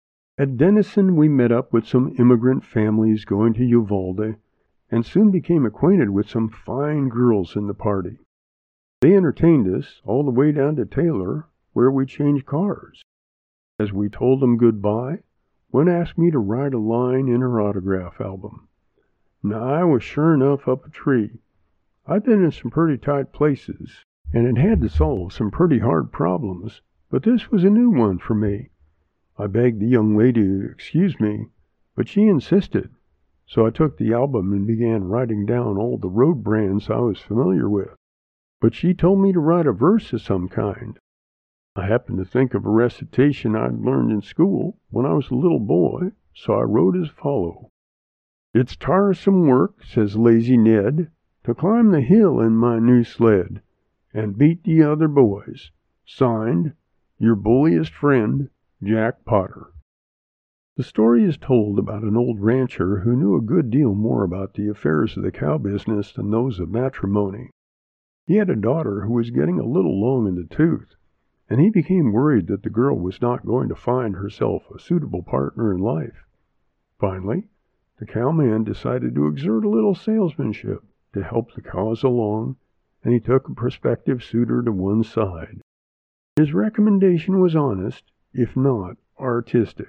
At Denison we met up with some immigrant families going to Uvalde, and soon became acquainted with some fine girls in the party. They entertained us all the way down to Taylor, where we changed cars. As we told them goodbye, one asked me to write a line in her autograph album. Now, I was sure enough up a tree. I've been in some pretty tight places, and had had to solve some pretty hard problems, but this was a new one for me. I begged the young lady to excuse me, but she insisted, so I took the album and began writing down all the road brands I was familiar with. But she told me to write a verse of some kind. I happened to think of a recitation I'd learned in school when I was a little boy, so I wrote as follows. It's tiresome work, says lazy Ned, to climb the hill in my new sled and beat the other boys. Signed, your bulliest friend, Jack Potter. The story is told about an old rancher who knew a good deal more about the affairs of the cow business than those of matrimony. He had a daughter who was getting a little long in the tooth, and he became worried that the girl was not going to find herself a suitable partner in life. Finally, the cowman decided to exert a little salesmanship to help the cause along, and he took a prospective suitor to one side. His recommendation was honest, if not artistic.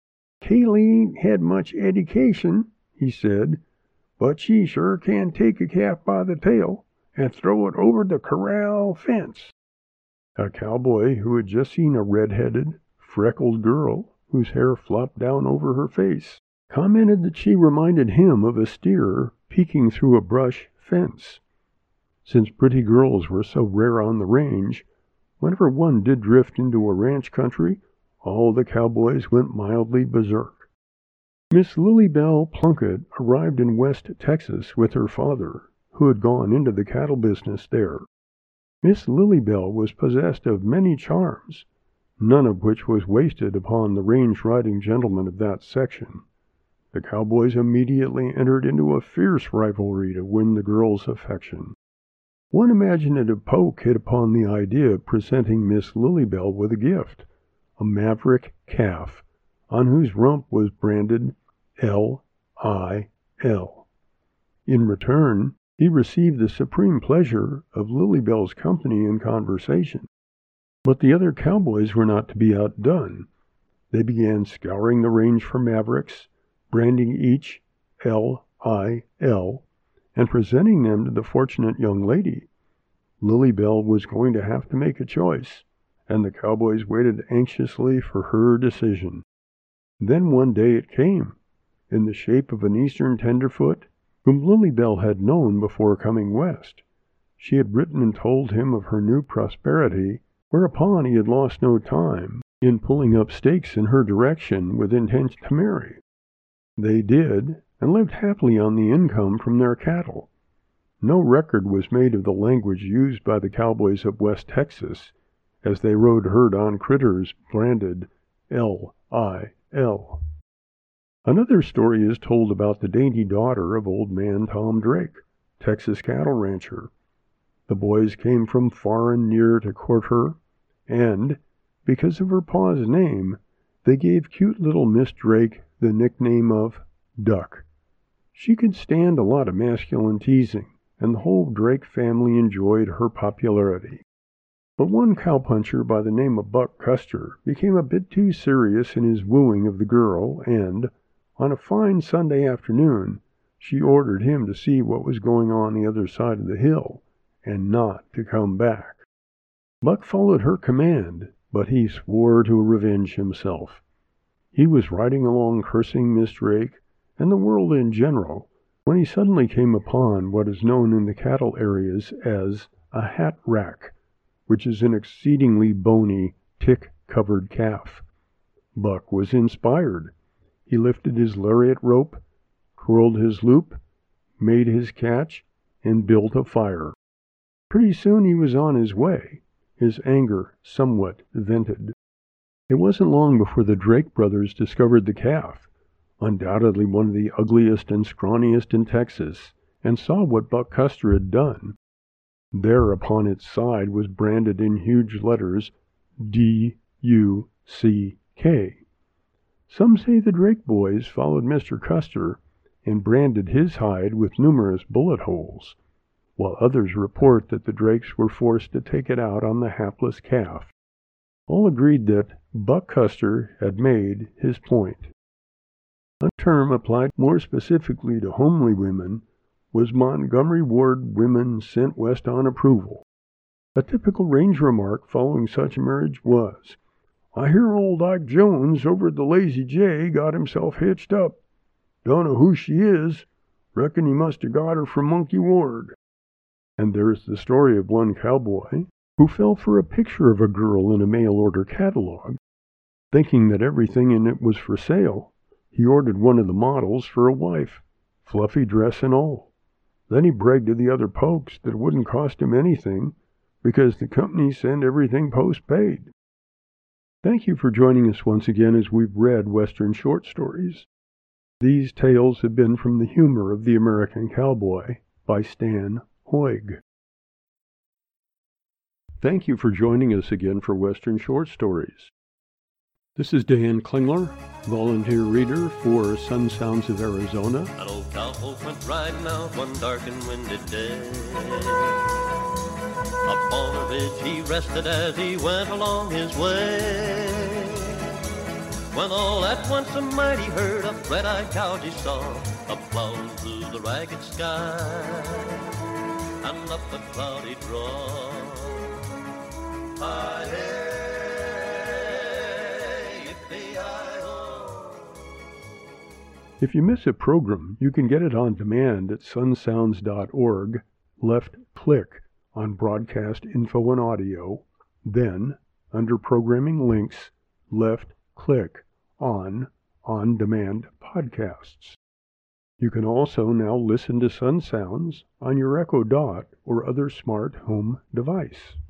Kaylee ain't had much education, he said, but she sure can take a calf by the tail and throw it over the corral fence. A cowboy who had just seen a red-headed, freckled girl whose hair flopped down over her face commented that she reminded him of a steer peeking through a brush fence. Since pretty girls were so rare on the range, whenever one did drift into a ranch country, all the cowboys went mildly berserk. Miss Lily Bell Plunkett arrived in West Texas with her father, who had gone into the cattle business there. Miss Lily Bell was possessed of many charms, none of which was wasted upon the range-riding gentlemen of that section. The cowboys immediately entered into a fierce rivalry to win the girl's affection. One imaginative poke hit upon the idea of presenting Miss Lily Bell with a gift, a maverick calf, on whose rump was branded L I L. In return, he received the supreme pleasure of Lily Bell's company and conversation. But the other cowboys were not to be outdone. They began scouring the range for mavericks, branding each L I L, and presenting them to the fortunate young lady. Lily Bell was going to have to make a choice, and the cowboys waited anxiously for her decision. Then one day it came, in the shape of an Eastern tenderfoot, whom Lily Bell had known before coming west. She had written and told him of her new prosperity, whereupon he had lost no time in pulling up stakes in her direction with intent to marry. They did, and lived happily on the income from their cattle. No record was made of the language used by the cowboys of West Texas as they rode herd on critters branded L I L. Another story is told about the dainty daughter of old man Tom Drake, Texas cattle rancher. The boys came from far and near to court her, and, because of her pa's name, they gave cute little Miss Drake the nickname of Duck. She could stand a lot of masculine teasing, and the whole Drake family enjoyed her popularity. But one cowpuncher by the name of Buck Custer became a bit too serious in his wooing of the girl, and, on a fine Sunday afternoon, she ordered him to see what was going on the other side of the hill, and not to come back. Buck followed her command, but he swore to revenge himself. He was riding along cursing Miss Drake and the world in general, when he suddenly came upon what is known in the cattle areas as a hat rack, which is an exceedingly bony, tick-covered calf. Buck was inspired. He lifted his lariat rope, twirled his loop, made his catch, and built a fire. Pretty soon he was on his way, his anger somewhat vented. It wasn't long before the Drake brothers discovered the calf, undoubtedly one of the ugliest and scrawniest in Texas, and saw what Buck Custer had done. There upon its side was branded in huge letters D U C K. Some say the Drake boys followed Mister Custer and branded his hide with numerous bullet holes. while others report that the Drakes were forced to take it out on the hapless calf. All agreed that Buck Custer had made his point. A term applied more specifically to homely women was Montgomery Ward Women Sent West on Approval. A typical range remark following such marriage was, "I hear old Ike Jones over at the Lazy J got himself hitched up. Don't know who she is. Reckon he must have got her from Monkey Ward." And there's the story of one cowboy who fell for a picture of a girl in a mail-order catalog. Thinking that everything in it was for sale, he ordered one of the models for a wife, fluffy dress and all. Then he bragged to the other pokes that it wouldn't cost him anything because the company sent everything post-paid. Thank you for joining us once again as we've read Western short stories. These tales have been from The Humor of the American Cowboy by Stan Hoig. Thank you for joining us again for Western Short Stories. This is Dan Klingler, volunteer reader for Sun Sounds of Arizona. An old cowpoke went riding out one dark and windy day. Up on a ridge he rested as he went along his way. When all at once a mighty herd of red-eyed cows he saw, a plowing through the ragged sky, and up a cloudy draw. If you miss a program, you can get it on demand at sun sounds dot org, left click on Broadcast Info and Audio, then, under Programming Links, left click on On Demand Podcasts. You can also now listen to Sun Sounds on your Echo Dot or other smart home device.